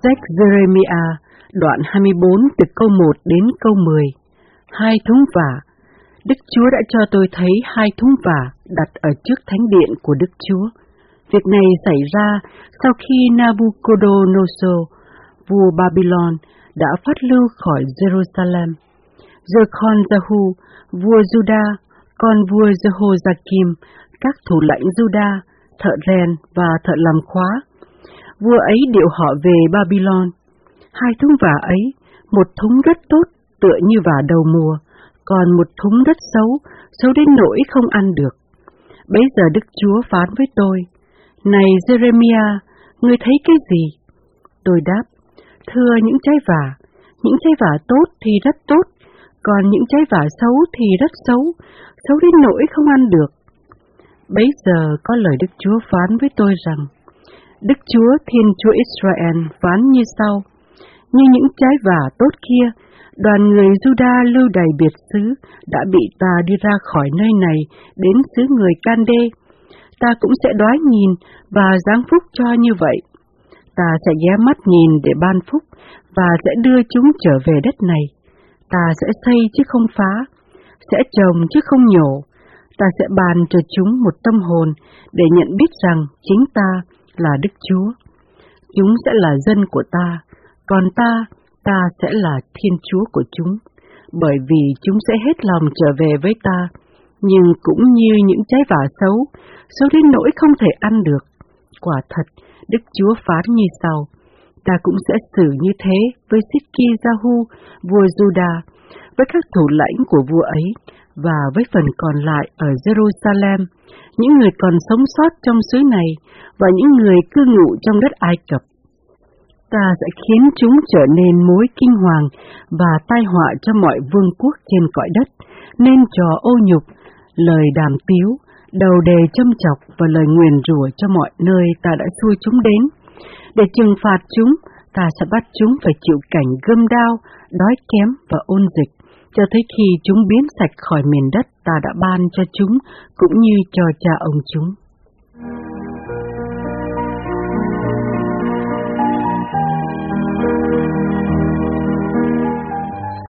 Sách Jeremiah, đoạn 24 từ câu 1 đến câu 10. Hai thúng vả. Đức Chúa đã cho tôi thấy hai thúng vả đặt ở trước thánh điện của Đức Chúa. Việc này xảy ra sau khi Nabucodonosor, vua Babylon, đã phát lưu khỏi Jerusalem. Jekhon-jahu, vua Juda, con vua Jehoiakim, các thủ lãnh Juda, thợ rèn và thợ làm khóa. Vua ấy điệu họ về Babylon. Hai thúng vả ấy, một thúng rất tốt, tựa như vả đầu mùa, còn một thúng rất xấu, xấu đến nỗi không ăn được. Bấy giờ Đức Chúa phán với tôi: Này Jeremiah, ngươi thấy cái gì? Tôi đáp: Thưa những trái vả tốt thì rất tốt, còn những trái vả xấu thì rất xấu, xấu đến nỗi không ăn được. Bấy giờ có lời Đức Chúa phán với tôi rằng: Đức Chúa Thiên Chúa Israel phán như sau: Như những trái vả tốt kia, đoàn người Juda lưu đày biệt xứ đã bị ta đi ra khỏi nơi này đến xứ người Can-đê. Ta cũng sẽ đoái nhìn và giáng phúc cho như vậy. Ta sẽ ghé mắt nhìn để ban phúc và sẽ đưa chúng trở về đất này. Ta sẽ xây chứ không phá, sẽ trồng chứ không nhổ. Ta sẽ ban cho chúng một tâm hồn để nhận biết rằng chính ta là Đức Chúa. Chúng sẽ là dân của ta, còn ta sẽ là Thiên Chúa của chúng, bởi vì chúng sẽ hết lòng trở về với ta, nhưng cũng như những trái vả xấu, xấu đến nỗi không thể ăn được. Quả thật, Đức Chúa phán như sau: Ta cũng sẽ xử như thế với Sitki-jahu, vua Juda, với các thủ lãnh của vua ấy, và với phần còn lại ở Jerusalem, những người còn sống sót trong xứ này, và những người cư ngụ trong đất Ai Cập. Ta sẽ khiến chúng trở nên mối kinh hoàng và tai họa cho mọi vương quốc trên cõi đất, nên trò ô nhục, lời đàm tiếu, đầu đề châm chọc và lời nguyền rủa cho mọi nơi ta đã xui chúng đến. Để trừng phạt chúng, ta sẽ bắt chúng phải chịu cảnh gươm đao, đói kém và ôn dịch, cho tới khi chúng biến sạch khỏi miền đất ta đã ban cho chúng, cũng như cho cha ông chúng.